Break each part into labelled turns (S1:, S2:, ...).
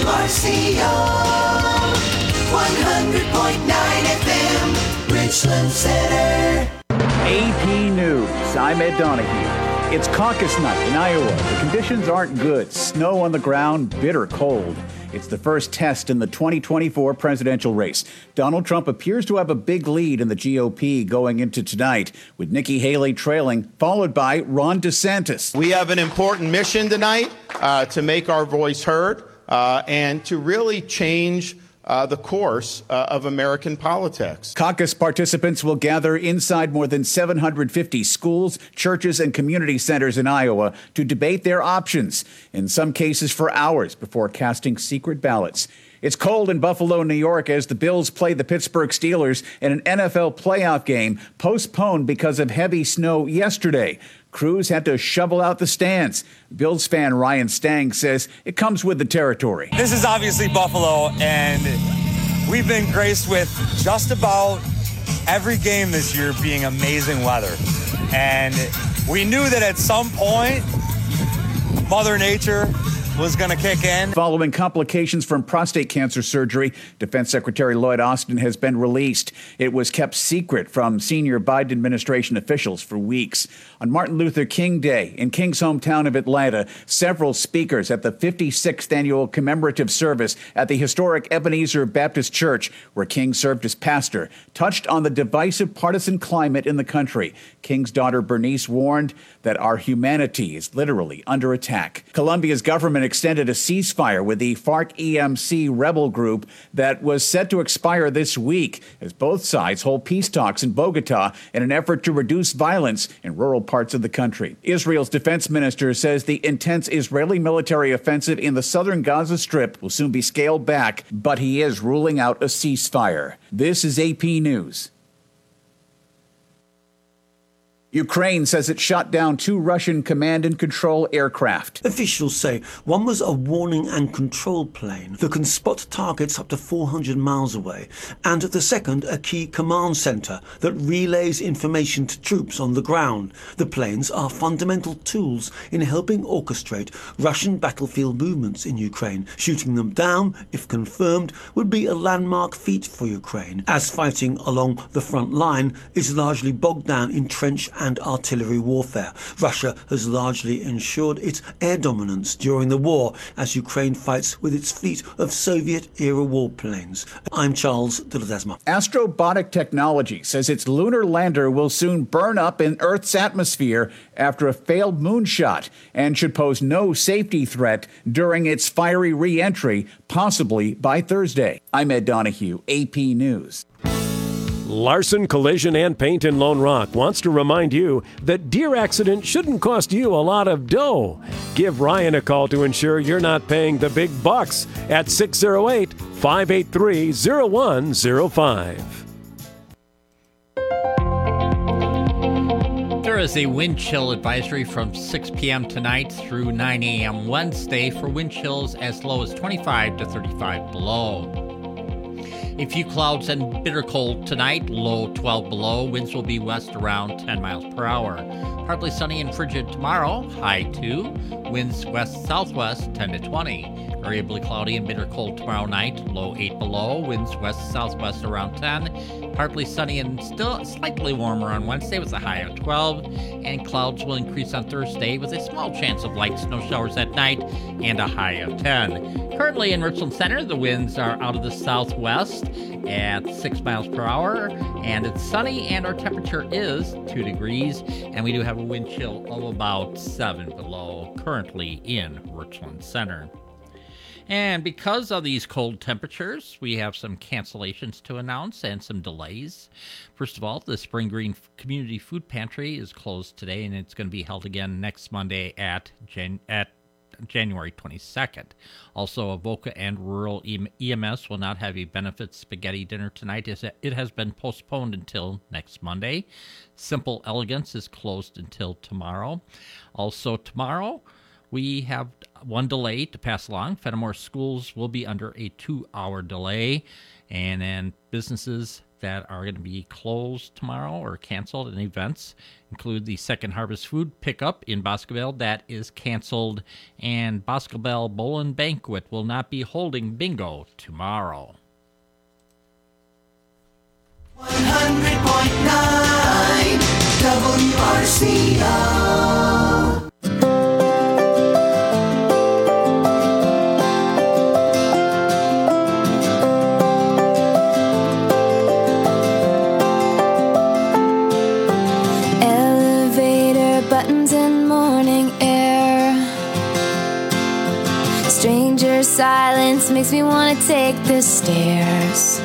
S1: WRCO 100.9 FM, Richland Center.
S2: AP News, I'm Ed Donahue. It's caucus night in Iowa. The conditions aren't good. Snow on the ground, bitter cold. It's the first test in the 2024 presidential race. Donald Trump appears to have a big lead in the GOP going into tonight, with Nikki Haley trailing, followed by Ron DeSantis.
S3: We have an important mission tonight to make our voice heard and to really change the course of American politics.
S2: Caucus participants will gather inside more than 750 schools, churches, and community centers in Iowa to debate their options, in some cases for hours before casting secret ballots. It's cold in Buffalo, New York, as the Bills play the Pittsburgh Steelers in an NFL playoff game postponed because of heavy snow yesterday. Crews had to shovel out the stands. Bills fan Ryan Stang says it comes with the territory.
S4: This is obviously Buffalo, and we've been graced with just about every game this year being amazing weather. And we knew that at some point, Mother Nature was going to kick in.
S2: Following complications from prostate cancer surgery, Defense Secretary Lloyd Austin has been released. It was kept secret from senior Biden administration officials for weeks. On Martin Luther King Day in King's hometown of Atlanta, several speakers at the 56th annual commemorative service at the historic Ebenezer Baptist Church, where King served as pastor, touched on the divisive partisan climate in the country. King's daughter Bernice warned that our humanity is literally under attack. Colombia's government extended a ceasefire with the FARC-EMC rebel group that was set to expire this week as both sides hold peace talks in Bogota in an effort to reduce violence in rural parts of the country. Israel's defense minister says the intense Israeli military offensive in the southern Gaza Strip will soon be scaled back, but he is ruling out a ceasefire. This is AP News. Ukraine says it shot down 2 Russian command and control aircraft.
S5: Officials say one was a warning and control plane that can spot targets up to 400 miles away, and the second a key command center that relays information to troops on the ground. The planes are fundamental tools in helping orchestrate Russian battlefield movements in Ukraine. Shooting them down, if confirmed, would be a landmark feat for Ukraine, as fighting along the front line is largely bogged down in trench and artillery warfare. Russia has largely ensured its air dominance during the war as Ukraine fights with its fleet of Soviet-era warplanes. I'm Charles de Ledesma.
S2: Astrobotic Technology says its lunar lander will soon burn up in Earth's atmosphere after a failed moonshot and should pose no safety threat during its fiery re-entry, possibly by Thursday. I'm Ed Donahue, AP News.
S6: Larson Collision and Paint in Lone Rock wants to remind you that deer accidents shouldn't cost you a lot of dough. Give Ryan a call to ensure you're not paying the big bucks at 608-583-0105.
S7: There is a wind chill advisory from 6 p.m. tonight through 9 a.m. Wednesday for wind chills as low as 25 to 35 below. A few clouds and bitter cold tonight, low 12 below. Winds will be west around 10 miles per hour. Partly sunny and frigid tomorrow, high 2. Winds west-southwest 10 to 20. Variably cloudy and bitter cold tomorrow night, low 8 below. Winds west-southwest around 10. Partly sunny and still slightly warmer on Wednesday with a high of 12. And clouds will increase on Thursday with a small chance of light snow showers at night and a high of 10. Currently in Richland Center, the winds are out of the southwest at 6 miles per hour, and it's sunny, and our temperature is 2 degrees, and we do have a wind chill of about 7 below currently in Richland Center. And because of these cold temperatures, we have some cancellations to announce and some delays. First of all, the Spring Green Community Food Pantry is closed today, and it's going to be held again next Monday at January 22nd. Also, Avoca and Rural EMS will not have a benefits spaghetti dinner tonight, as it has been postponed until next Monday. Simple Elegance is closed until tomorrow. Also tomorrow, we have one delay to pass along. Fenimore schools will be under a 2-hour delay. And then businesses that are going to be closed tomorrow or canceled, and events include the Second Harvest Food Pickup in Boscobel. That is canceled. And Boscobel Bowl and Banquet will not be holding bingo tomorrow.
S1: 100.9 WRCO.
S8: Elevator buttons and morning air. Stranger silence makes me want to take the stairs.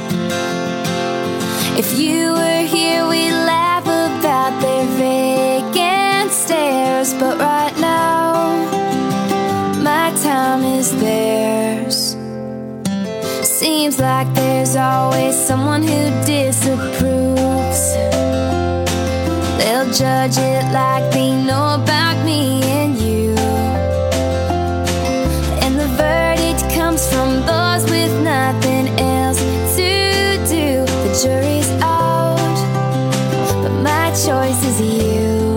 S8: If you were here, we'd laugh about their vacant stares. But right now, my time is theirs. Seems like there's always someone who disapproves. They'll judge it like they know about me and you. And the verdict comes from those with nothing else to do. The jury's out, but my choice is you.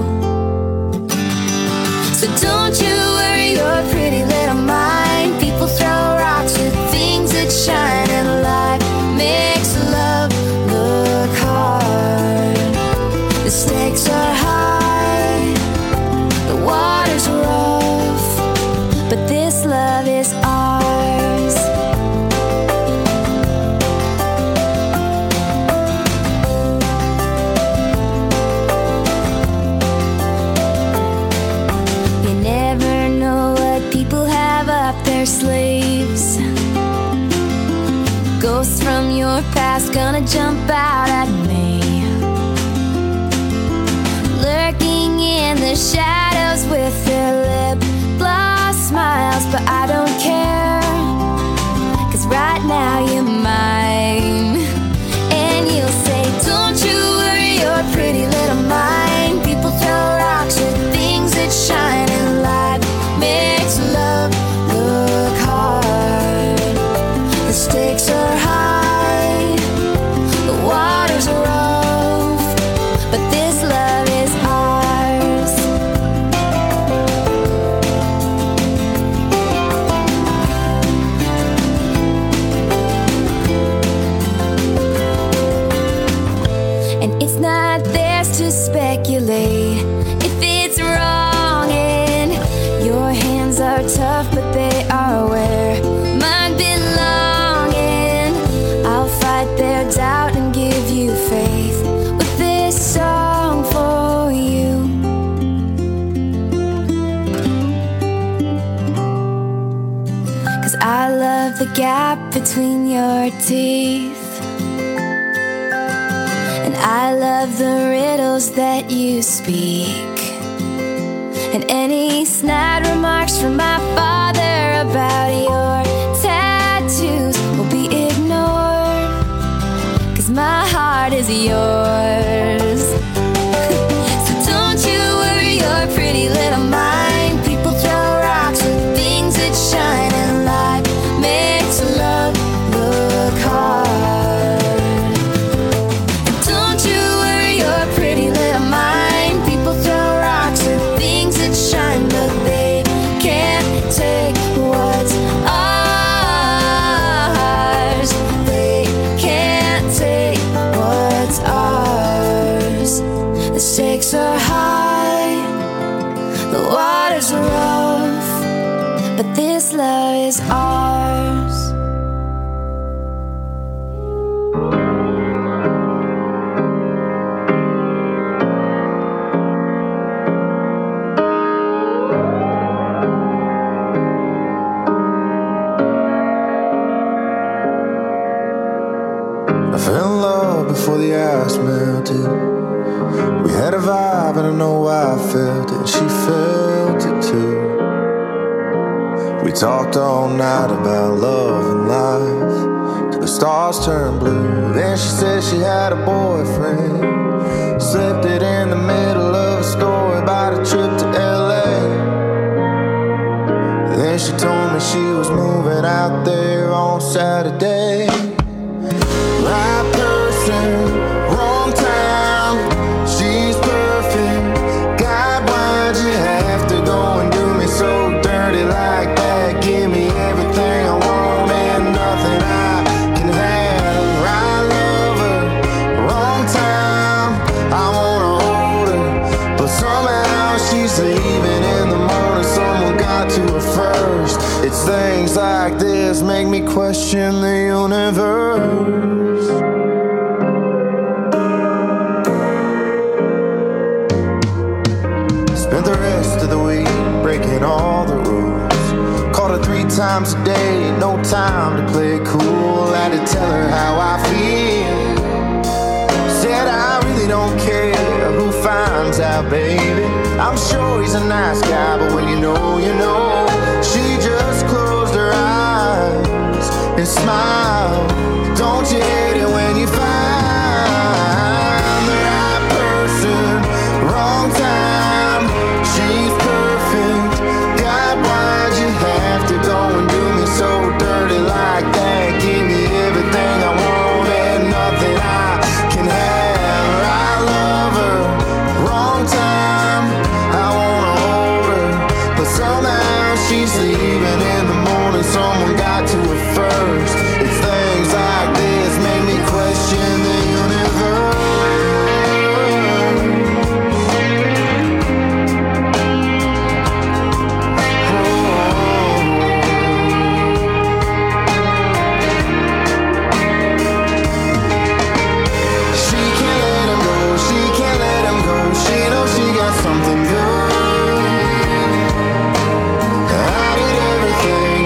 S8: So don't you worry your pretty little mind. People throw rocks with things that shine, and life makes love look hard. The stakes are high, the water's rough, but this love is ours. You never know what people have up their sleeves. Ghosts from your past gonna jump out at me, lurking in the shadows with their lip gloss smiles. But I don't care, 'cause right now you're mine. And you'll say, don't you worry your pretty little mind. People throw rocks with things that shine, and light makes love look hard. The stakes are high, the water's rough, but this love is ours. And it's not theirs to speculate if it's wrong, and your hands are tough, but they are where mine belong. And I'll fight their doubt and give you faith with this song for you. 'Cause I love the gap between your teeth, and I love the riddles that you speak, and any snide remarks from my father about your tattoos will be ignored, 'cause my heart is yours. So don't you worry your pretty little mind. People throw rocks with things that shine, and light makes love look hard. Don't you worry your pretty little mind. People throw rocks with things that shine, but they can't take what's ours. They can't take what's ours. The stakes are high, the water's rough, but this love is ours.
S9: I fell in love before the ice melted. We had a vibe and I know I felt it. She felt it too. We talked all night about love and life till the stars turned blue. Then she said she had a boyfriend, slipped it in the middle of a story about a trip to LA. she told me she was moving out there on Saturday. Right person, wrong time. She's perfect. God, why'd you have to go and do me so dirty like that? Give me everything I want and nothing I can have. Right lover, wrong time. I wanna hold her, but somehow she's leaving in the morning. Someone got to her first. It's things like this make me question the universe. Spent the rest of the week breaking all the rules. Called her 3 times a day, no time to play it cool. Had to tell her how I feel. Said I really don't care who finds out, baby. I'm sure he's a nice guy, but when you know, you know. She just closed her eyes and smiled. Don't you hate it when you find the right person, wrong time? She's perfect. God, why'd you have to go and do me so dirty like that? Give me everything I want and nothing I can have. I love her, wrong time. I wanna hold her, but somehow she's leaving in the morning. Someone got to her first. It's things like this make me question the universe. She can't let him go, she can't let him go. She knows she got something good. I did everything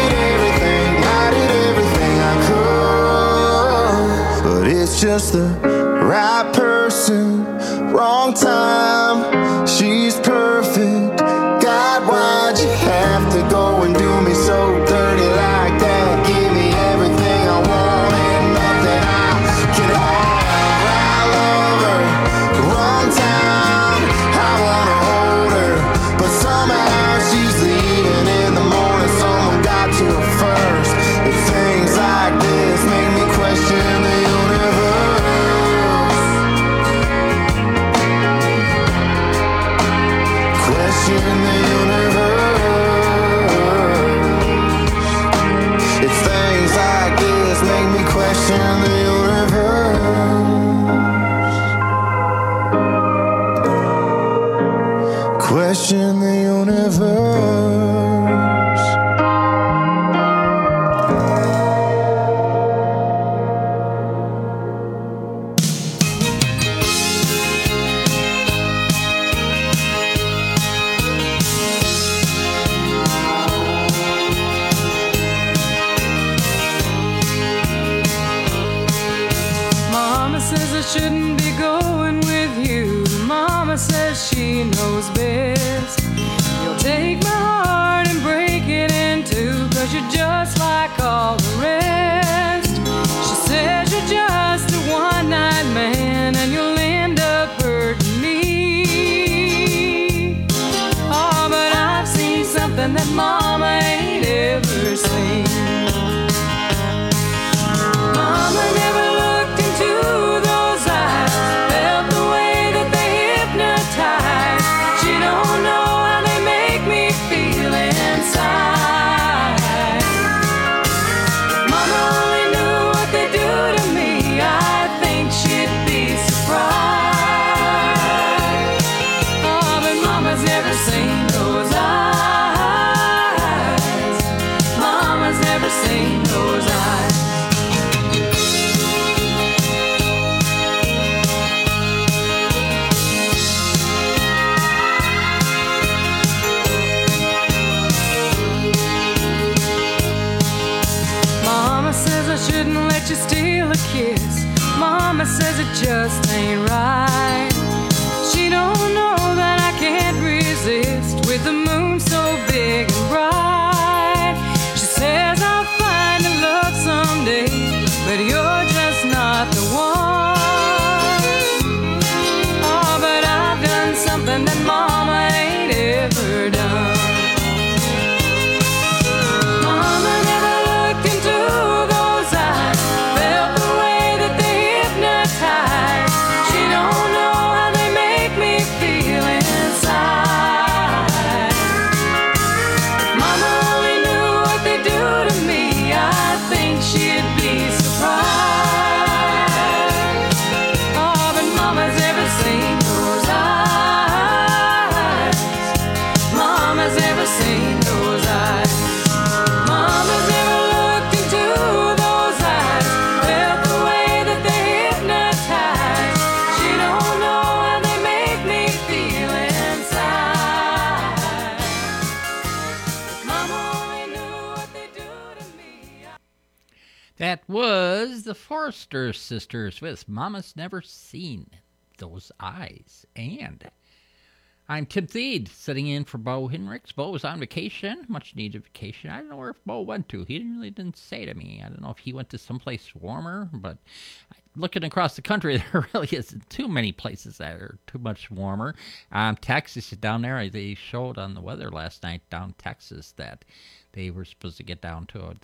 S9: I could. But it's just the right person, wrong time. She's perfect. God, why'd you have to go and do me so dirty like that? Give me everything I want and nothing I can have. I love her, wrong time. I wanna hold her, but somehow she's leaving in the morning. Someone got to her first. It's things like this make me question the universe. Question the universe. It's things like this make me question the universe. Question the universe.
S10: Mama says I shouldn't be going with you. Mama says she knows best. You'll take my heart and break it in two, 'cause you're just like all the rest. She says you're just a one-night man and you'll end up hurting me. Oh, but I've seen something that Mama ain't ever seen. Mama never looked into those eyes, felt the way that they hypnotize. She don't know how they make me feel inside. If Mama only knew what they do to me, I think she'd be surprised. Oh, but Mama's never seen those eyes. Mama's never seen those eyes. Mama says I shouldn't let you steal a kiss. Mama says it just ain't right. She don't know that I can't resist with the moon so big and bright. She says I'll find a love someday, but you're just not the one. Oh, but I've done something that Mama ain't ever done.
S7: That was the Forrester Sisters with Mama's Never Seen Those Eyes. And I'm Tim Thede, sitting in for Bo Hinrichs. Bo was on vacation, much needed vacation. I don't know where Bo went to. He didn't say to me. I don't know if he went to someplace warmer, but looking across the country, there really isn't too many places that are too much warmer. Texas is down there. They showed on the weather last night down Texas that they were supposed to get down to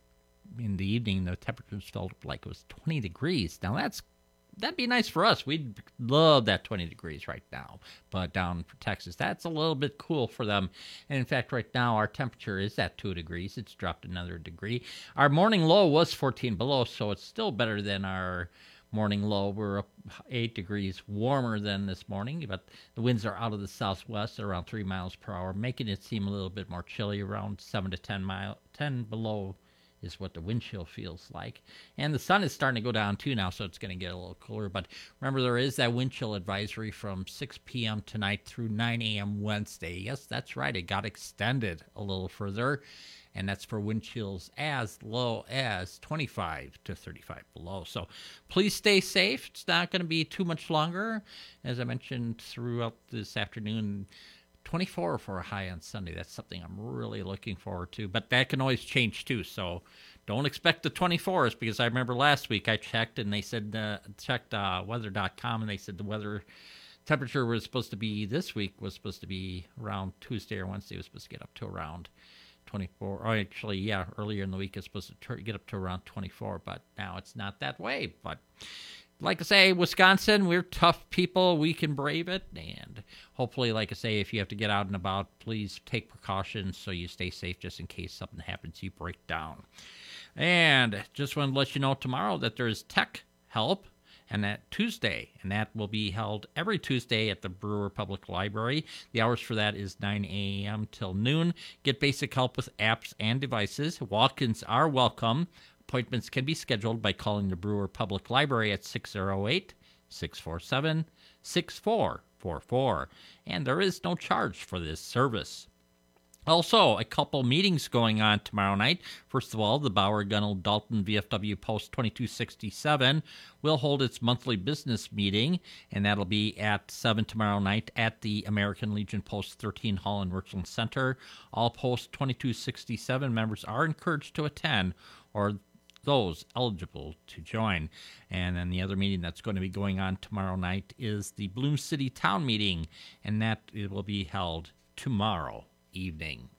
S7: in the evening, the temperatures felt like it was 20 degrees. Now, that'd be nice for us. We'd love that 20 degrees right now. But down for Texas, that's a little bit cool for them. And in fact, right now, our temperature is at 2 degrees. It's dropped another degree. Our morning low was 14 below, so it's still better than our morning low. We're up 8 degrees warmer than this morning, but the winds are out of the southwest at around 3 miles per hour, making it seem a little bit more chilly, around 7 to 10 below is what the wind chill feels like. And the sun is starting to go down too now, so it's going to get a little cooler. But remember, there is that wind chill advisory from 6 p.m. tonight through 9 a.m. Wednesday. Yes, that's right. It got extended a little further, and that's for wind chills as low as 25 to 35 below. So please stay safe. It's not going to be too much longer. As I mentioned throughout this afternoon, 24 for a high on Sunday. That's something I'm really looking forward to. But that can always change, too. So don't expect the 24s, because I remember last week I checked, and they said, checked weather.com, and they said the weather temperature was supposed to be this week was supposed to be around Tuesday or Wednesday. It was supposed to get up to around 24. Or actually, yeah, earlier in the week it's supposed to get up to around 24. But now it's not that way. But like I say, Wisconsin, we're tough people. We can brave it. And hopefully, like I say, if you have to get out and about, please take precautions so you stay safe just in case something happens, you break down. And just want to let you know tomorrow that there's Tech Help, and that Tuesday, and that will be held every Tuesday at the Brewer Public Library. The hours for that is 9 a.m. till noon. Get basic help with apps and devices. Walk-ins are welcome. Appointments can be scheduled by calling the Brewer Public Library at 608-647-6444. And there is no charge for this service. Also, a couple meetings going on tomorrow night. First of all, the Bauer Gunnell Dalton VFW Post 2267 will hold its monthly business meeting, and that'll be at 7 tomorrow night at the American Legion Post 13 Hall in Richland Center. All Post 2267 members are encouraged to attend, or those eligible to join. And then the other meeting that's going to be going on tomorrow night is the Bloom City Town Meeting, and that it will be held tomorrow evening.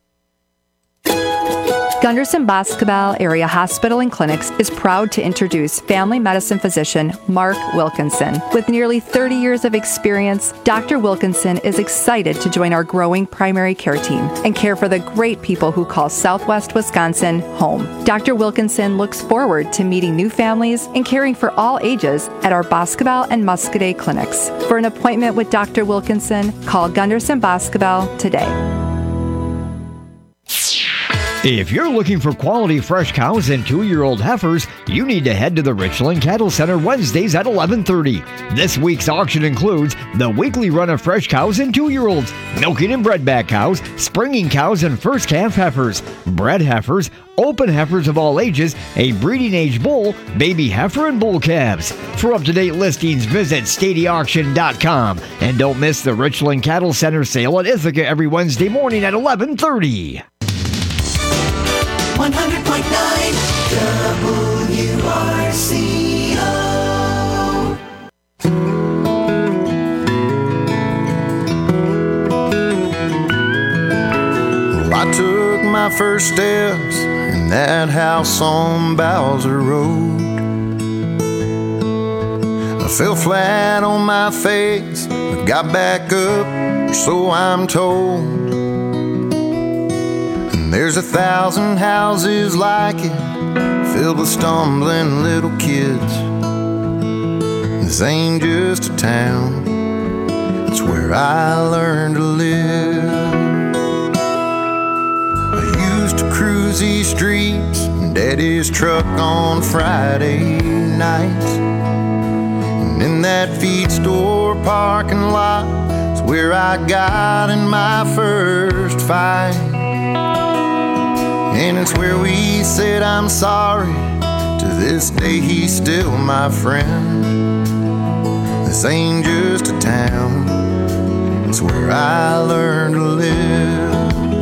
S11: Gunderson Boscobel Area Hospital and Clinics is proud to introduce family medicine physician Mark Wilkinson. With nearly 30 years of experience, Dr. Wilkinson is excited to join our growing primary care team and care for the great people who call Southwest Wisconsin home. Dr. Wilkinson looks forward to meeting new families and caring for all ages at our Boscobel and Muscadet clinics. For an appointment with Dr. Wilkinson, call Gunderson Boscobel today.
S12: If you're looking for quality fresh cows and 2-year-old heifers, you need to head to the Richland Cattle Center Wednesdays at 11:30. This week's auction includes the weekly run of fresh cows and 2-year-olds, milking and bredback cows, springing cows and first calf heifers, bred heifers, open heifers of all ages, a breeding age bull, baby heifer, and bull calves. For up-to-date listings, visit StadyAuction.com. And don't miss the Richland Cattle Center sale at Ithaca every Wednesday morning at 11:30.
S1: 100.9 WRCO.
S9: Well, I took my first steps in that house on Bowser Road. I fell flat on my face, but got back up, or so I'm told. There's 1,000 houses like it, filled with stumbling little kids. This ain't just a town, it's where I learned to live. I used to cruise these streets in Daddy's truck on Friday nights. And in that feed store parking lot is where I got in my first fight. And it's where we said I'm sorry. To this day he's still my friend. This ain't just a town, it's where I learned to live.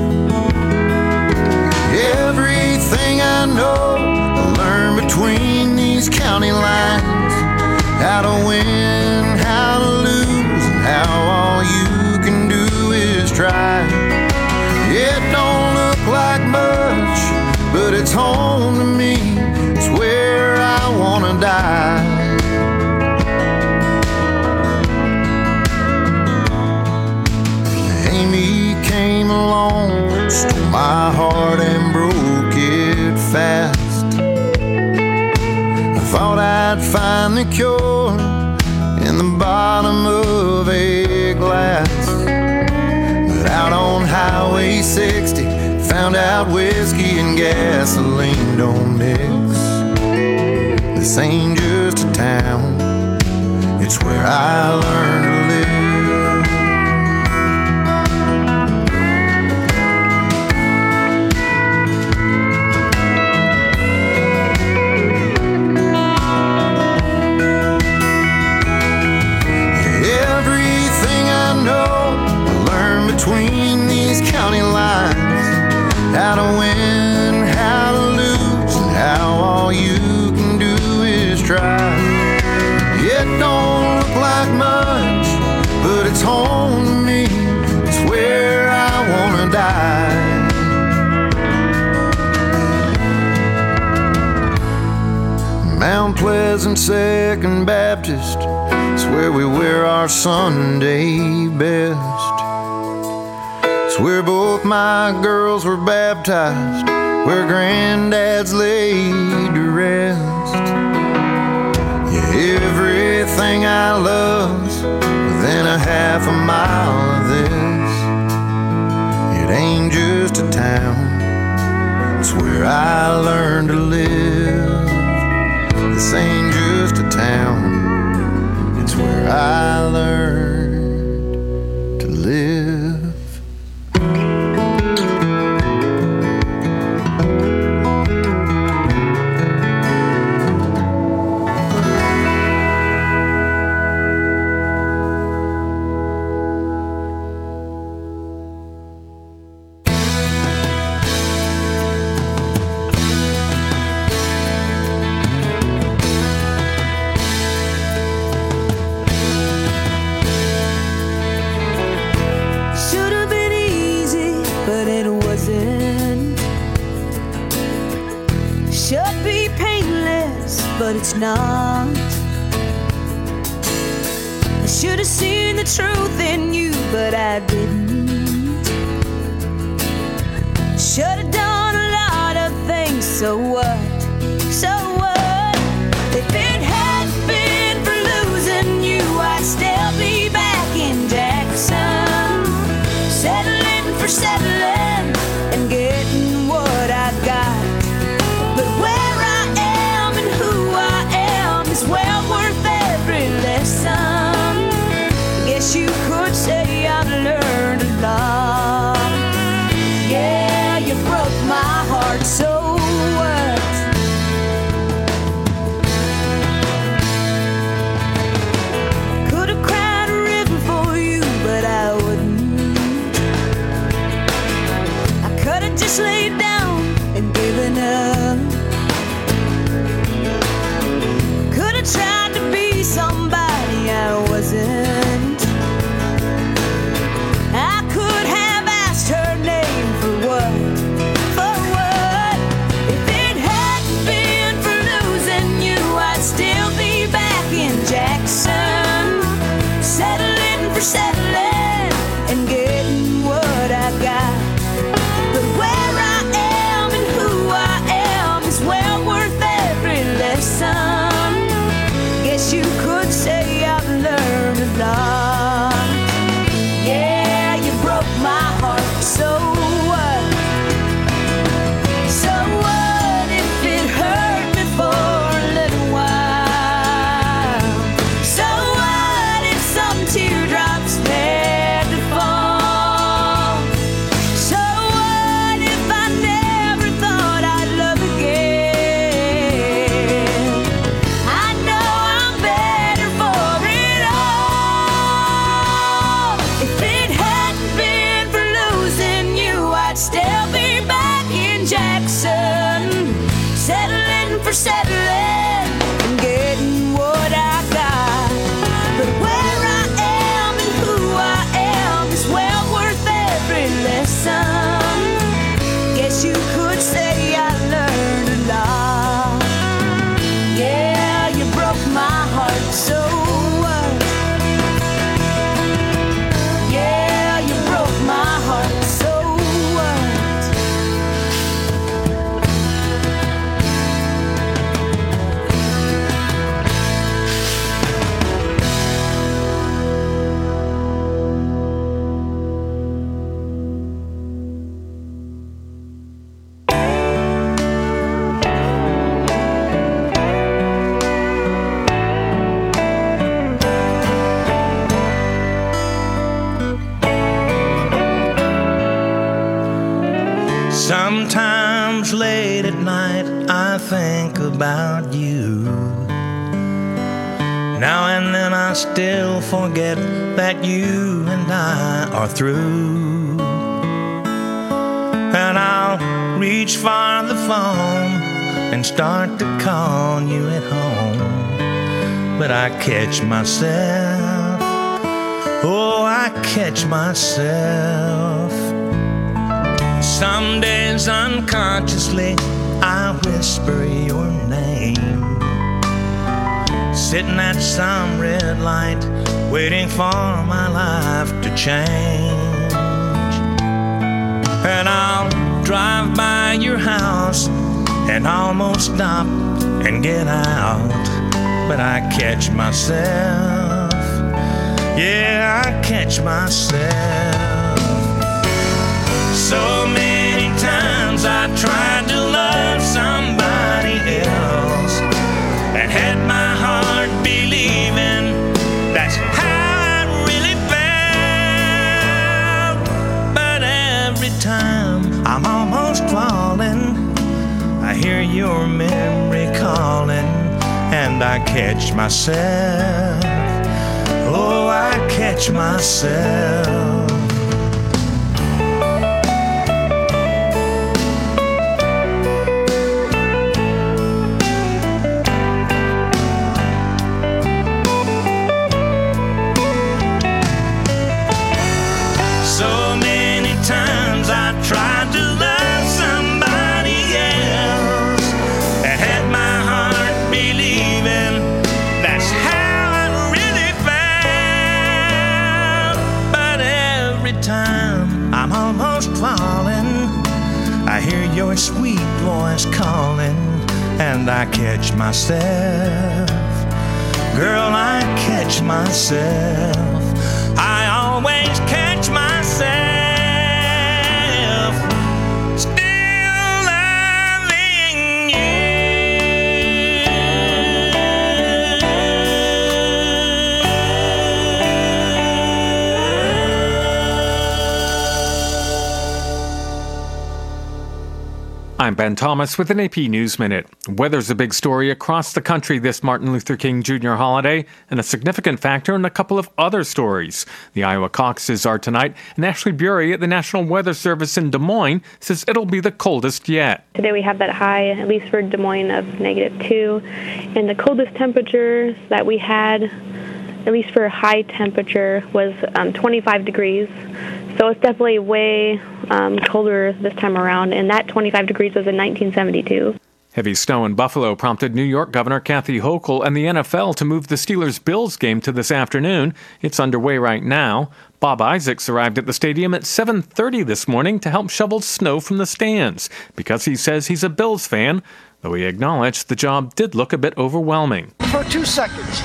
S9: Everything I know I learned between these county lines. How to win, how to lose, and how all you can do is try. It don't look like much, but it's home to me. It's where I wanna die. Amy came along, stole my heart and broke it fast. I thought I'd find the cure in the bottom of a glass, but out on Highway 60, found out whiskey and gasoline don't mix. This ain't just a town, it's where I learned to live. Everything I know I learned between these county lines. How to win, how to lose, and how all you can do is try. It don't look like much, but it's home to me. It's where I wanna die. Mount Pleasant Second Baptist, it's where we wear our Sunday best. It's where both my girls were baptized, where granddad's laid to rest. Yeah, everything I love's within a half a mile of this. It ain't just a town, it's where I learned to live. This ain't just a town, it's where I learned to live.
S13: But it's not. I should have seen the truth in you, but I didn't. Should have done a lot of things, so what? So what? If it hadn't been for losing you, I'd still be back in Jackson, settling for settling and getting what I got. But where I am and who I am is well worth every lesson. Guess you could say I've learned a lot. Yeah, you broke my heart, so what?
S14: I think about you. Now and then I still forget that you and I are through. And I'll reach for the phone and start to call you at home. But I catch myself, oh, I catch myself. Some days unconsciously I whisper your name, sitting at some red light, waiting for my life to change. And I'll drive by your house and almost stop and get out, but I catch myself, yeah, I catch myself. So many times I tried to love somebody else and had my heart believing that's how I really felt. But every time I'm almost falling, I hear your memory calling, and I catch myself, oh, I catch myself. Tried to love somebody else and had my heart believing that's how I really felt. But every time I'm almost falling, I hear your sweet voice calling, and I catch myself, girl, I catch myself. I always catch myself.
S15: I'm Ben Thomas with an AP News Minute. Weather's a big story across the country this Martin Luther King Jr. holiday, and a significant factor in a couple of other stories. The Iowa caucuses are tonight, and Ashley Bury at the National Weather Service in Des Moines says it'll be the coldest yet.
S16: Today we have that high, at least for Des Moines, of -2, and the coldest temperature that we had, at least for high temperature, was 25 degrees. So it's definitely way colder this time around, and that 25 degrees was in 1972.
S15: Heavy snow in Buffalo prompted New York Governor Kathy Hochul and the NFL to move the Steelers-Bills game to this afternoon. It's underway right now. Bob Isaacs arrived at the stadium at 7:30 this morning to help shovel snow from the stands, because he says he's a Bills fan, though he acknowledged the job did look a bit overwhelming.
S17: For 2 seconds.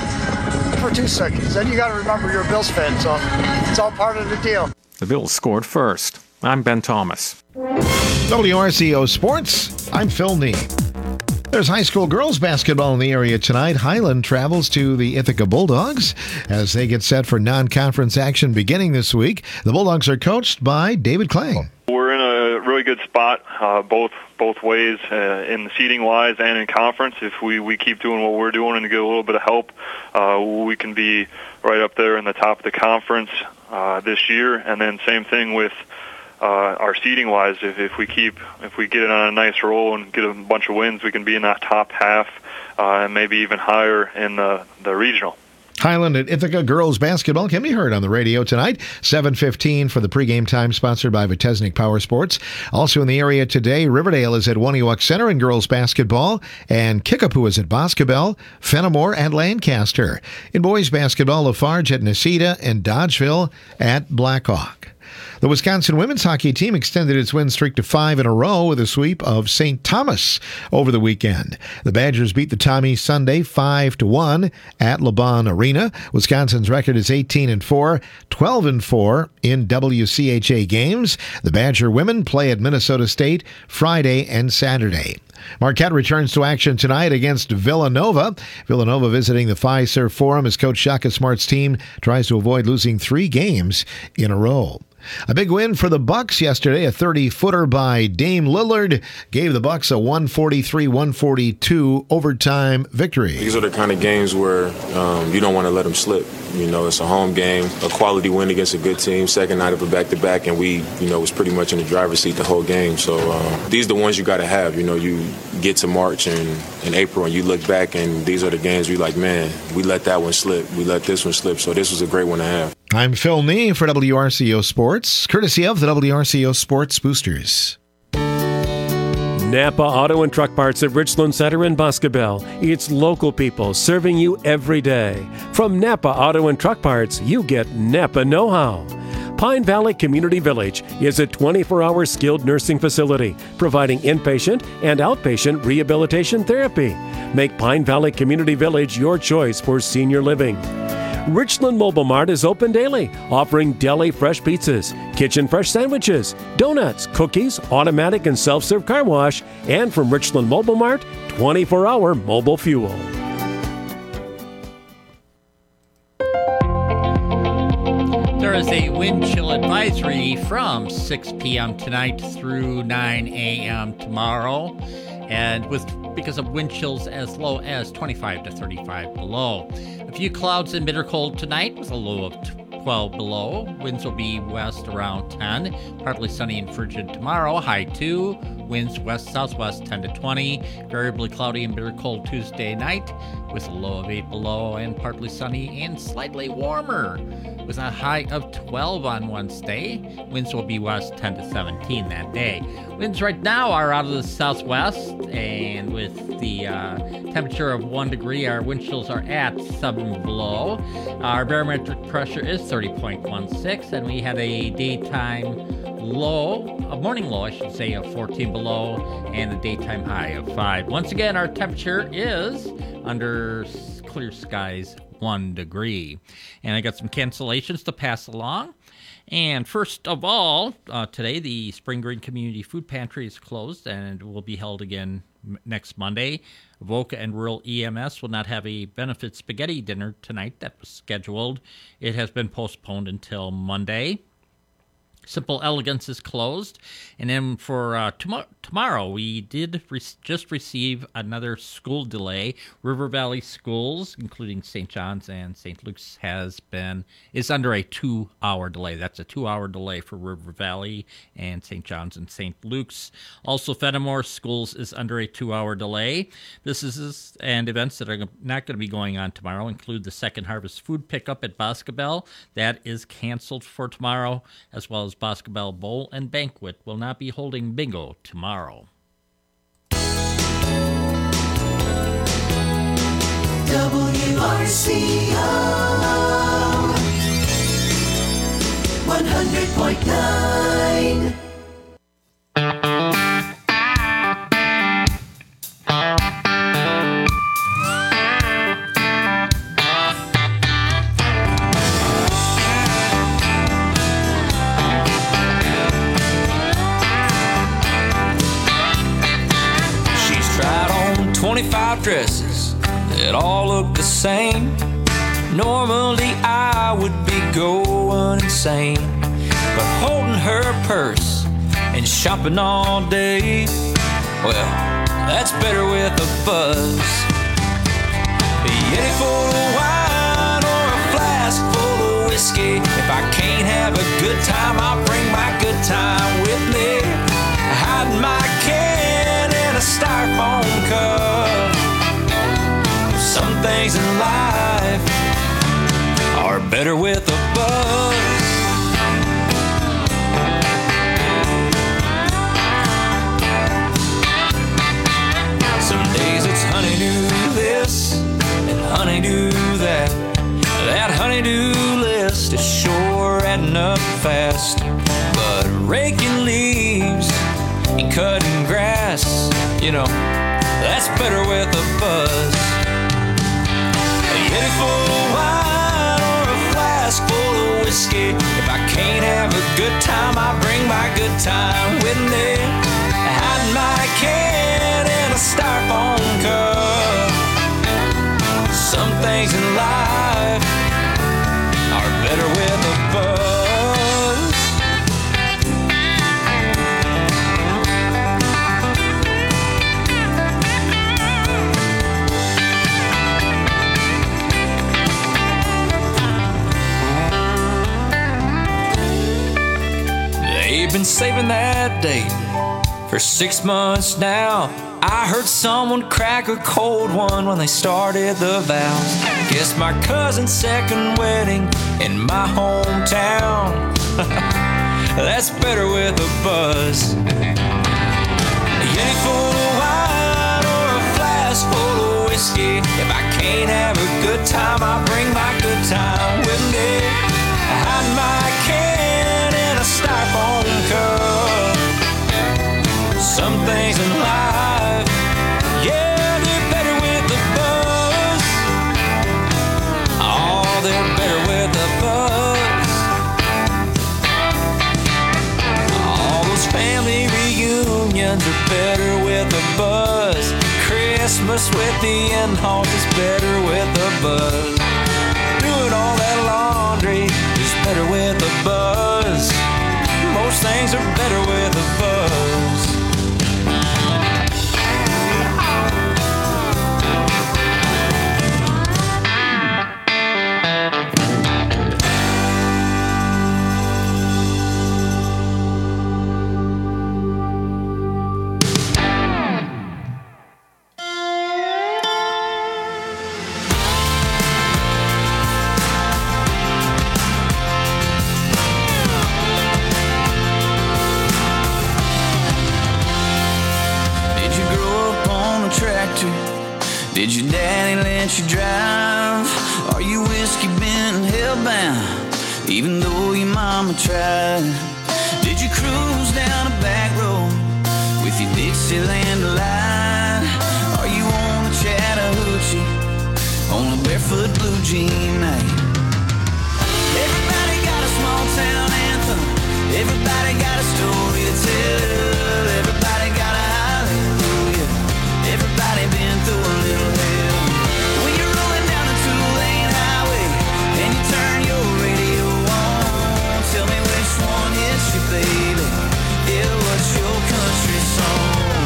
S17: Then you got to remember you're a Bills fan, so it's all part of the deal.
S15: The Bills scored first. I'm Ben Thomas.
S18: WRCO Sports, I'm Phil Nee. There's high school girls basketball in the area tonight. Highland travels to the Ithaca Bulldogs as they get set for non-conference action beginning this week. The Bulldogs are coached by David Klang.
S19: We're in a really good spot both ways, in the seeding-wise and in conference. If we keep doing what we're doing and get a little bit of help, we can be right up there in the top of the conference this year. And then same thing with our seeding wise, if we get it on a nice roll and get a bunch of wins, we can be in that top half and maybe even higher in the regional.
S18: Highland at Ithaca girls basketball can be heard on the radio tonight, 7:15 for the pregame time, sponsored by Vitesnik Power Sports. Also in the area today, Riverdale is at Waniwak Center in girls basketball, and Kickapoo is at Boscobel, Fenimore at Lancaster. In boys basketball, Lafarge at Necedah, and Dodgeville at Blackhawk. The Wisconsin women's hockey team extended its win streak to 5 in a row with a sweep of St. Thomas over the weekend. The Badgers beat the Tommies Sunday 5-1 at LeBon Arena. Wisconsin's record is 18-4, 12-4 in WCHA games. The Badger women play at Minnesota State Friday and Saturday. Marquette returns to action tonight against Villanova. Villanova visiting the Fiserv Forum as Coach Shaka Smart's team tries to avoid losing 3 games in a row. A big win for the Bucks yesterday. A 30-footer by Dame Lillard gave the Bucks a 143-142 overtime victory.
S20: These are the kind of games where you don't want to let them slip. You know, it's a home game, a quality win against a good team, second night of a back-to-back, and we, was pretty much in the driver's seat the whole game. So these are the ones you got to have. You get to March and April, and you look back, and these are the games we like, man, we let that one slip. We let this one slip. So this was a great one to have.
S18: I'm Phil Nee for WRCO Sports, courtesy of the WRCO Sports Boosters.
S6: Napa Auto and Truck Parts at Richland Center in Boscobel. It's local people serving you every day. From Napa Auto and Truck Parts, you get Napa know-how. Pine Valley Community Village is a 24-hour skilled nursing facility providing inpatient and outpatient rehabilitation therapy. Make Pine Valley Community Village your choice for senior living. Richland Mobile Mart is open daily, offering deli fresh pizzas, kitchen fresh sandwiches, donuts, cookies, automatic and self-serve car wash, and from Richland Mobile Mart, 24-hour mobile fuel.
S7: There is a wind chill advisory from 6 p.m. tonight through 9 a.m. tomorrow, and because of wind chills as low as 25 to 35 below. A few clouds and bitter cold tonight with a low of 12 below. Winds will be west around 10. Partly sunny and frigid tomorrow, high 2. Winds west-southwest 10 to 20. Variably cloudy and bitter cold Tuesday night with a low of 8 below, and partly sunny and slightly warmer with a high of 12 on Wednesday. Winds will be west 10 to 17 that day. Winds right now are out of the southwest, and with the temperature of 1 degree, our wind chills are at 7 below. Our barometric pressure is 30.16, and we had a daytime low, a morning low, I should say, of 14 below, and a daytime high of 5. Once again, our temperature is under clear skies 1 degree. And I got some cancellations to pass along. And first of all, today the Spring Green Community Food Pantry is closed and will be held again next Monday. Avoca and Rural EMS will not have a benefit spaghetti dinner tonight that was scheduled. It has been postponed until Monday. Simple Elegance is closed. And then for tomorrow, we did just receive another school delay. River Valley Schools, including St. John's and St. Luke's, is under a 2-hour delay. That's a 2-hour delay for River Valley and St. John's and St. Luke's. Also, Fenimore Schools is under a 2-hour delay. And events that are not going to be going on tomorrow include the Second Harvest Food Pickup at Boscobel. That is canceled for tomorrow, as well as Boscobel Bowl and Banquet will not be holding bingo tomorrow.
S1: WRCO 100.9.
S21: She's tried on 25 dresses that all look the same. Normally I would be going insane, but holding her purse and shopping all day, well, that's better with a buzz. Any full of wine or a flask full of whiskey. If I can't have a good time, I'll bring my good time with me. Hide my can in a styrofoam cup. Some things in life are better with a buzz. Some days it's honey-do this and honey-do that. That honey-do list is sure adding up fast. But raking leaves and cutting grass, that's better with a buzz. A Yeti full of wine or a flask full of whiskey. If I can't have a good time, I'll bring my good time with me. Hide my can in a styrofoam cup. Some things in life are better with a buzz. been saving that date for 6 months now. I heard someone crack a cold one when they started the vows. Guess my cousin's second wedding in my hometown. That's better with a buzz. A Yeti full of wine or a flask full of whiskey. If I can't have a good time, I bring my good time with me. I hide my can in a styrofoam cup. Some things in life, yeah, they're better with the buzz. Oh, they're better with the buzz. All those family reunions are better with the buzz. Christmas with the in-laws is better with the buzz. Doing all that laundry is better with the buzz. Most things are better with the buzz. Did your daddy let you drive? Are you whiskey bent and hellbound, even though your mama tried? Did you cruise down a back road with your Dixieland delight? Are you on the Chattahoochee on a barefoot blue jean night? Everybody got a small town anthem. Everybody got a story to tell. Everybody got a hallelujah. Everybody been through a little hell. When you're rolling down a two-lane highway and you turn your radio on, tell me which one hits you, baby. Yeah, what's your country song?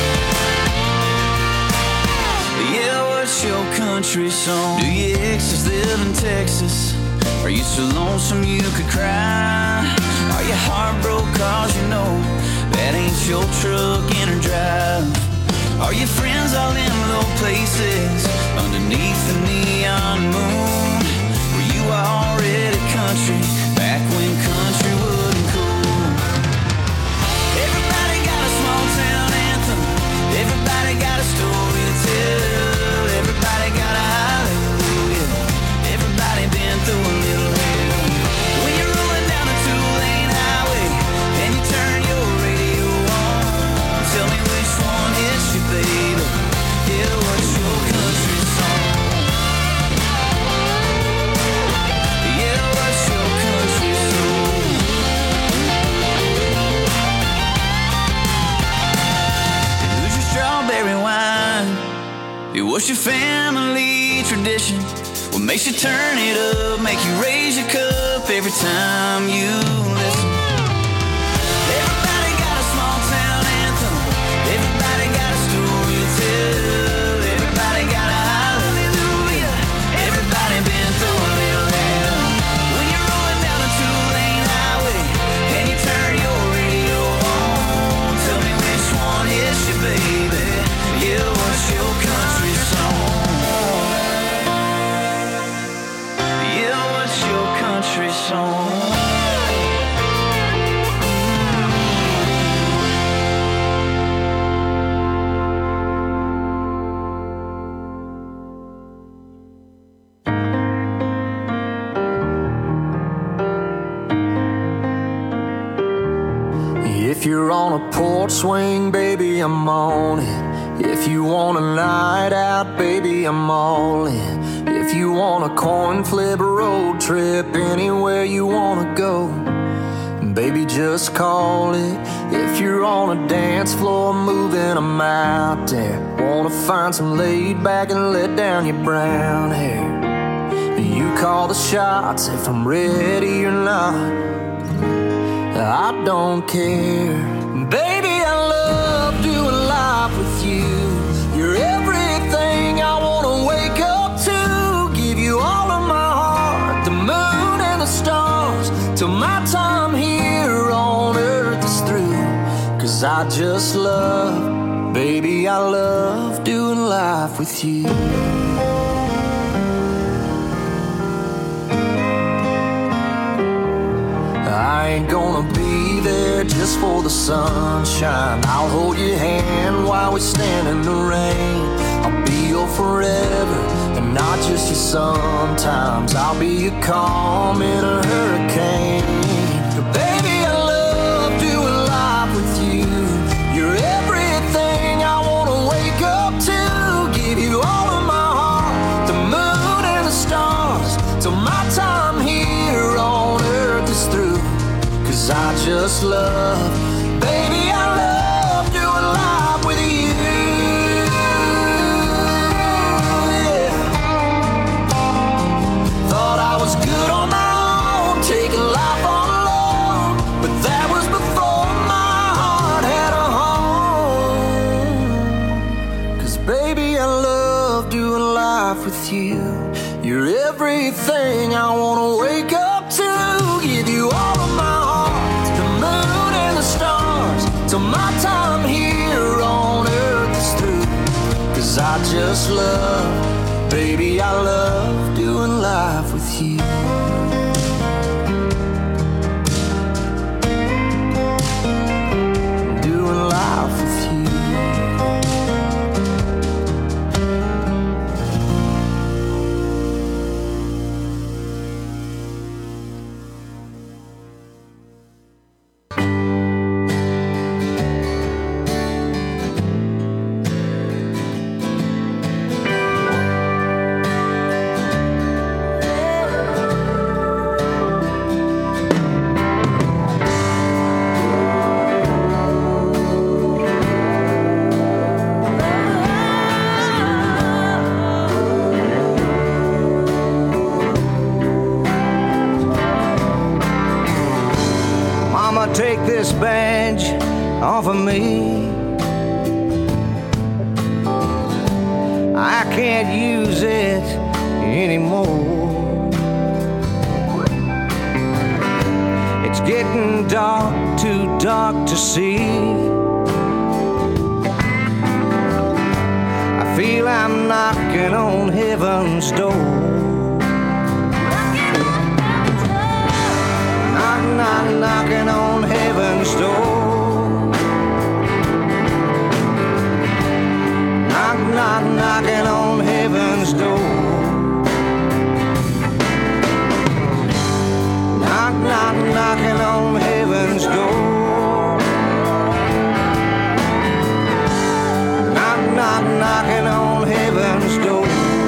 S21: Yeah, what's your country song? Do your exes live in Texas? Are you so lonesome you could cry? Are you heartbroken cause you know that ain't your truck in her drive? Are your friends all in low places underneath the neon moon? Were you already country back when country wasn't cool? Everybody got a small town anthem. Everybody got a story to tell. Everybody got a hallelujah. Everybody been through a little hell. When you're rolling down a two-lane highway and you turn your radio on, tell me which one hits you, baby. Yeah, what's your country song? Yeah, what's your country song? Who's your strawberry wine? Yeah, what's your family tradition? What makes you turn it up, make you raise your cup every time you listen? Everybody got a small town anthem. Everybody got a story to tell. Everybody got a hallelujah. Everybody been through a little hell. When you're rolling down a two-lane highway and you turn your radio on, tell me which one hits you, baby. Yeah, what's your country song? Yeah, what's your country song? If you're on a porch swing, baby, I'm on it. If you want a night out, baby, I'm all in. If you want a coin flip road trip, anywhere you wanna go, baby, just call it. If you're on a dance floor moving, I'm out there. Wanna find some laid back and let down your brown hair. You call the shots if I'm ready or not, I don't care. Baby, I love doing life with you. You're everything I wanna wake up to. Give you all of my heart, the moon and the stars, till my time here on earth I just love, baby, I love doing life with you. I ain't gonna be there just for the sunshine. I'll hold your hand while we stand in the rain. I'll be your forever and not just your sometimes. I'll be your calm in a hurricane. Baby, I love doing life with you. You're everything I wanna wake up to. Give you all of my heart, the moon and the stars, till my time here on earth is through. 'Cause I just love, baby, I love doing life with you. Yeah. Thought I was good on my own, taking life on alone, but that was before my heart had a home. 'Cause baby, I love doing life with you. You're everything I wanna wake up to. Give you all of my till my time here on earth is through. 'Cause I just love, baby, I love doing life with you. Doing life with you. Take this badge off of me. I can't use it anymore. It's getting dark, too dark to see. I feel I'm knocking on heaven's door. Knock, knocking on heaven's door. Knock, knock, knocking on heaven's door. Knock, knock, knocking on heaven's door. Knock, knock, knocking on heaven's door.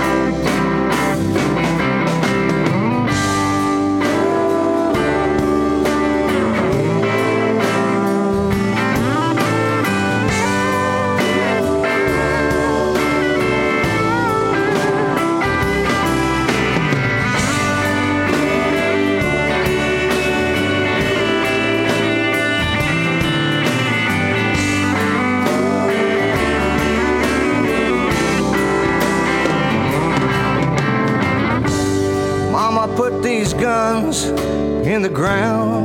S21: Put these guns in the ground.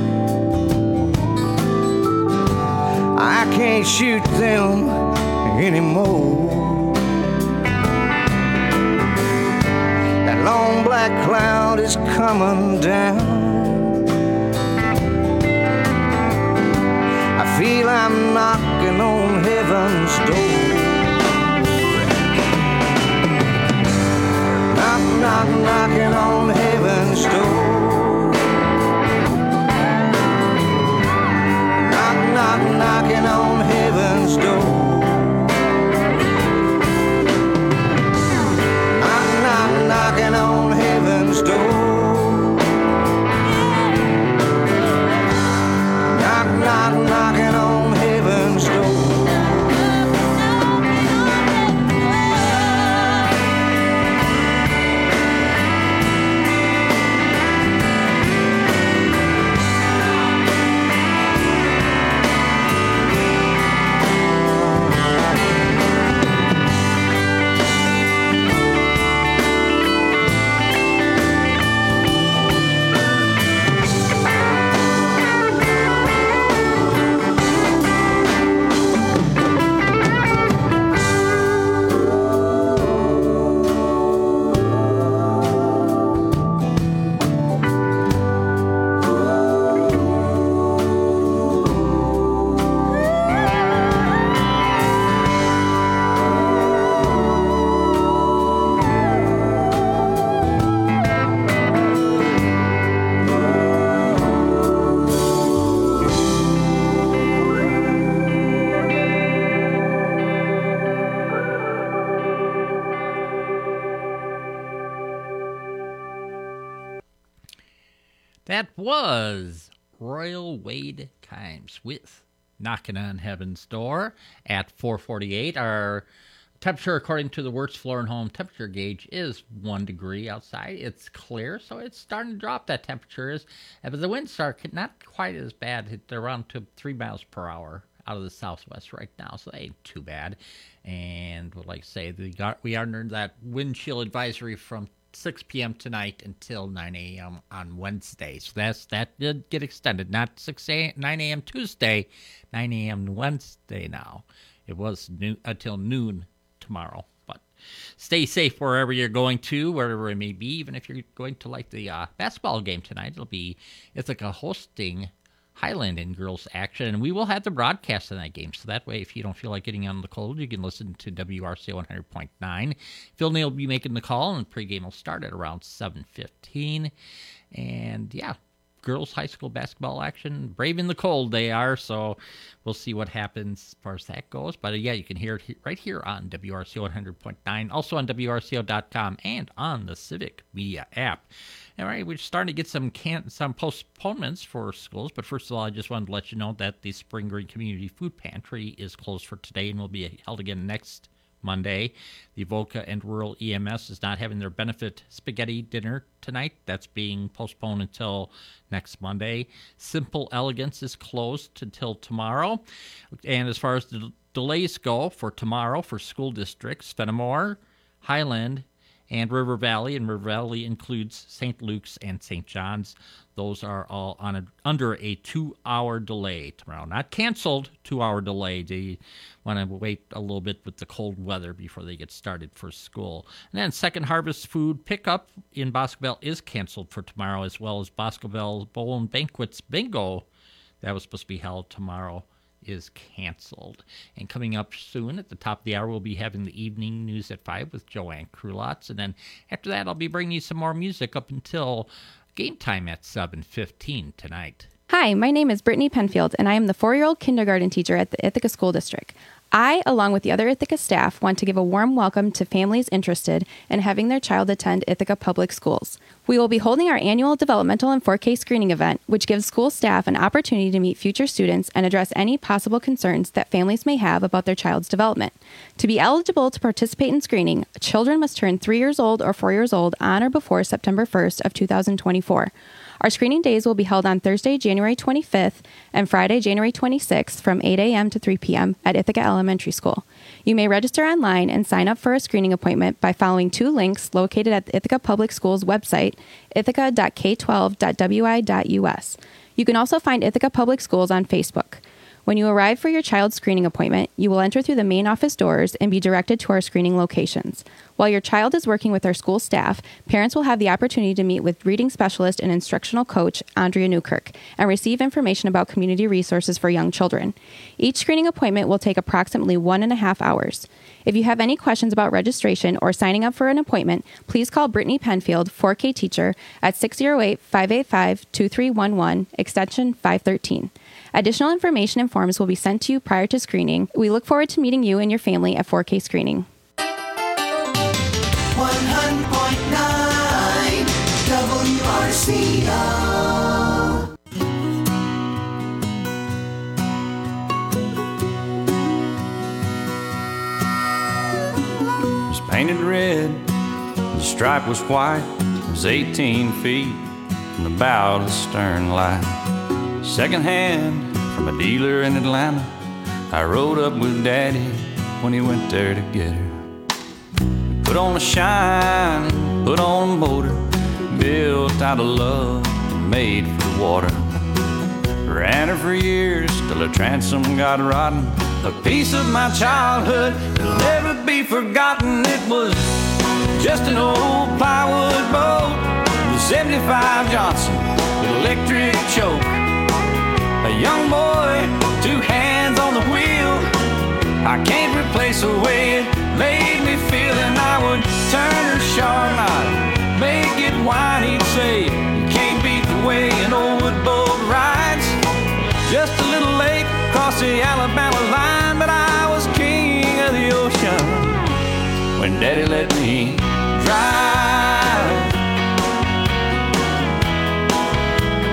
S21: I can't shoot them anymore. That long black cloud is coming down. I feel I'm knocking on heaven's door. Knock, knock, knocking on heaven's door. Knock, knock, knocking on heaven's door. Knock, knock, knocking on heaven's door. Knock, knock, knocking on heaven's door.
S7: That was Royal Wade Kimes with Knocking on Heaven's Door at 4:48. Our temperature, according to the Wirtz Floor and Home temperature gauge, is 1 degree outside. It's clear, so it's starting to drop. That temperature is. But the winds are not quite as bad. They're around to 3 miles per hour out of the southwest right now, so they ain't too bad. And like I say, we are under that wind chill advisory from 6 p.m. tonight until 9 a.m. on Wednesday. So that did get extended. Not 9 a.m. Tuesday, 9 a.m. Wednesday now. It was until noon tomorrow. But stay safe wherever you're going to, wherever it may be. Even if you're going to like the basketball game tonight, it'll be Ithaca hosting Highland in girls action, and we will have the broadcast of that game. So that way, if you don't feel like getting on the cold, you can listen to WRCO 100.9. Phil Neal will be making the call, and the pregame will start at around 7:15. And yeah, girls high school basketball action, braving the cold they are, so we'll see what happens as far as that goes. But yeah, you can hear it right here on WRCO 100.9, also on WRCO.com, and on the Civic Media app. All right, we're starting to get some postponements for schools, but first of all, I just wanted to let you know that the Spring Green Community Food Pantry is closed for today and will be held again next Monday. The Avoca and Rural EMS is not having their benefit spaghetti dinner tonight. That's being postponed until next Monday. Simple Elegance is closed until tomorrow. And as far as the delays go for tomorrow for school districts, Fenimore, Highland, and River Valley, and River Valley includes St. Luke's and St. John's. Those are all under a 2-hour delay tomorrow. Not canceled, 2-hour delay. They want to wait a little bit with the cold weather before they get started for school. And then Second Harvest Food Pickup in Boscobel is canceled for tomorrow, as well as Boscobel Bowl and Banquets Bingo that was supposed to be held tomorrow is canceled. And coming up soon at the top of the hour, we'll be having the evening news at 5 with Joanne Krulotz. And then after that, I'll be bringing you some more music up until game time at 7:15 tonight.
S3: Hi, my name is Brittany Penfield, and I am the 4-year-old kindergarten teacher at the Ithaca School District. I, along with the other Ithaca staff, want to give a warm welcome to families interested in having their child attend Ithaca Public Schools. We will be holding our annual developmental and 4K screening event, which gives school staff an opportunity to meet future students and address any possible concerns that families may have about their child's development. To be eligible to participate in screening, children must turn 3 years old or 4 years old on or before September 1st of 2024. Our screening days will be held on Thursday, January 25th and Friday, January 26th from 8 a.m. to 3 p.m. at Ithaca Elementary School. You may register online and sign up for a screening appointment by following 2 links located at the Ithaca Public Schools website, ithaca.k12.wi.us. You can also find Ithaca Public Schools on Facebook. When you arrive for your child's screening appointment, you will enter through the main office doors and be directed to our screening locations. While your child is working with our school staff, parents will have the opportunity to meet with reading specialist and instructional coach Andrea Newkirk and receive information about community resources for young children. Each screening appointment will take approximately 1.5 hours. If you have any questions about registration or signing up for an appointment, please call Brittany Penfield, 4K teacher, at 608-585-2311, extension 513. Additional information and forms will be sent to you prior to screening. We look forward to meeting you and your family at 4K Screening.
S1: 100.9 WRCO.
S21: It was painted red, the stripe was white. It was 18 feet from the bow to the stern light. Second hand from a dealer in Atlanta, I rode up with Daddy when he went there to get her. Put on a shine, put on a motor, built out of love and made for the water. Ran her for years till her transom got rotten, a piece of my childhood that'll never be forgotten. It was just an old plywood boat with a 75 Johnson with electric choke. A young boy, 2 hands on the wheel. I can't replace the way it made me feel. And I would turn her sharp and I'd make it whine. He'd say, you can't beat the way an old wood boat rides. Just a little late across the Alabama line, but I was king of the ocean when Daddy let me drive.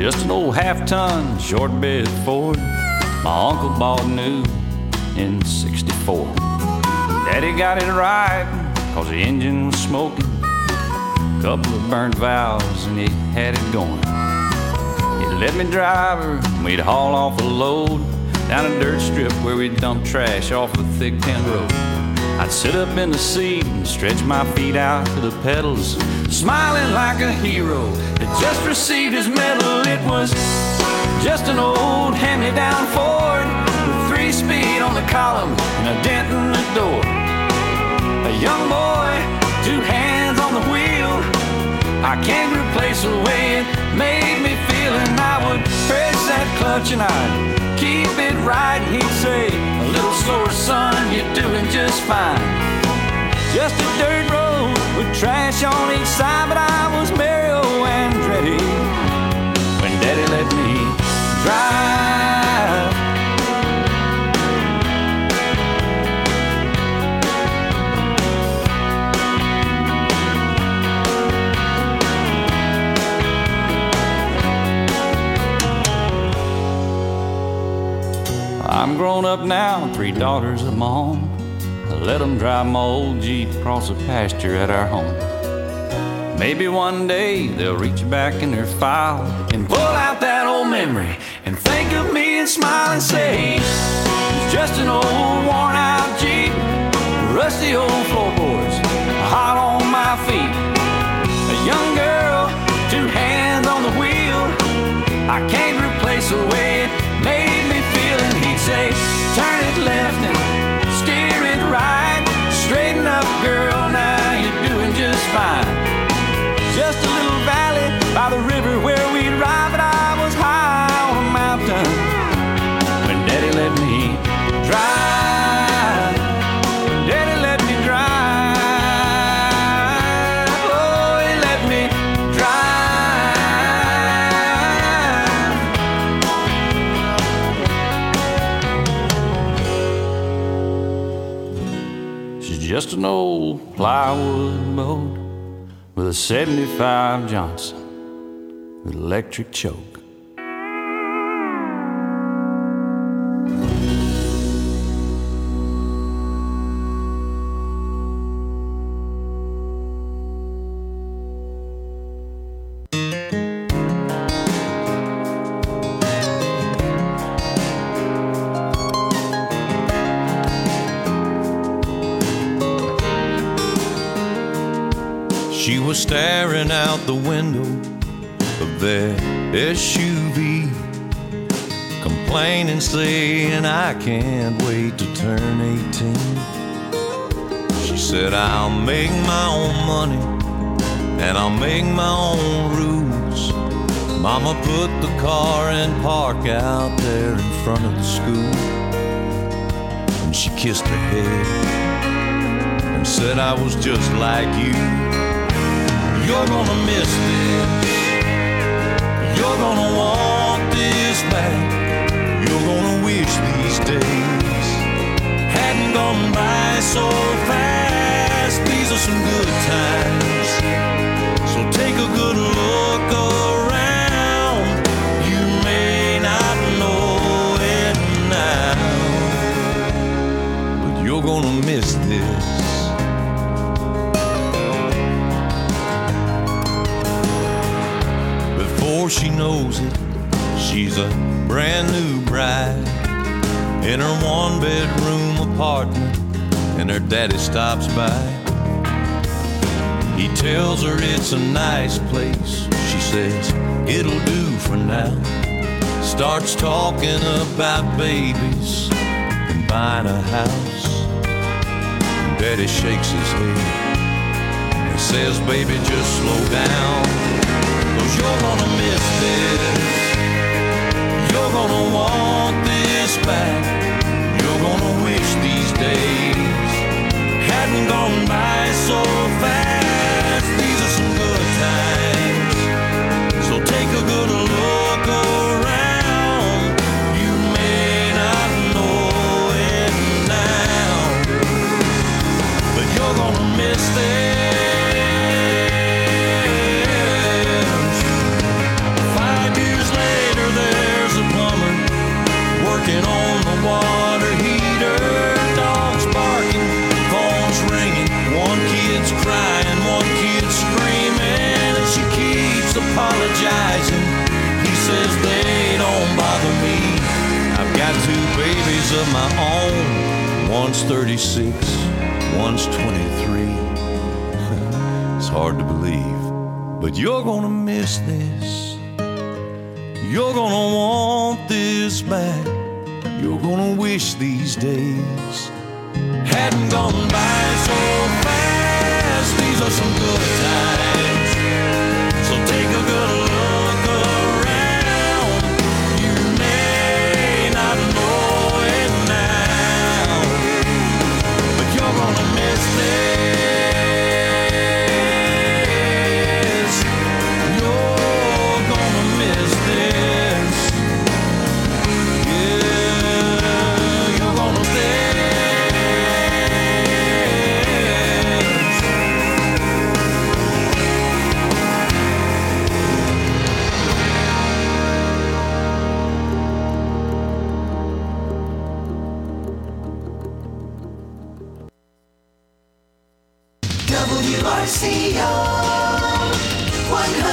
S21: just an old half-ton short bed Ford my uncle bought new in '64. Daddy got it right, cause the engine was smoking, couple of burnt valves and he had it going. He'd let me drive her and we'd haul off a load down a dirt strip where we'd dump trash off a thick tin road. I'd sit up in the seat and stretch my feet out to the pedals, smiling like a hero that just received his medal. It was just an old hand-me-down Ford with 3-speed on the column and a dent in the door. A young boy, 2 hands on the wheel, I can't replace the way it made me feel. And I would press that clutch and I'd keep it right. And he'd say, a little slower, son, you're doing just fine. Just a dirt road with trash on each side, but I was Mario Andretti when Daddy let me drive. I'm grown up now, 3 daughters of my own. I let them drive my old Jeep across the pasture at our home. Maybe one day they'll reach back in their file and pull out that old memory and think of me and smile and say, it's just an old worn out Jeep, rusty old floorboards, hot on my feet. A young girl, 2 hands on the wheel, I can't replace the way it made me feel. And he'd say, turn it left and steer it right, straighten up girl, now you're doing just fine. Just a little valley by the river where we'd ride, but I was high on a mountain when Daddy let me drive. Daddy let me drive. Oh, he let me drive. She's just an old plywood boat with a 75 Johnson with electric choke. She was staring out the window of that SUV, complaining, saying, I can't wait to turn 18. She said, I'll make my own money and I'll make my own rules. Mama put the car in park out there in front of the school, and she kissed her head and said, I was just like you. You're gonna miss this. You're gonna want this back. You're gonna wish these days hadn't gone by so fast. These are some good times, so take a good look around. You may not know it now, but you're gonna miss this. Before she knows it, she's a brand new bride in her 1-bedroom apartment, and her daddy stops by. He tells her it's a nice place. She says, it'll do for now. Starts talking about babies and buying a house. Daddy shakes his head and says, baby, just slow down. You're gonna miss this. You're gonna want this back. You're gonna wish these days hadn't gone by so fast. These are some good times, so take a good look around. You may not know it now, but you're gonna miss this. of my own. One's 36, one's 23. It's hard to believe, but you're gonna miss this. You're gonna want this back. You're gonna wish these days hadn't gone by so fast. These are some good times, so take a good look around. You may not know it now, but you're gonna miss this. You're gonna miss this. Yeah, you're gonna miss this.
S1: WRCO.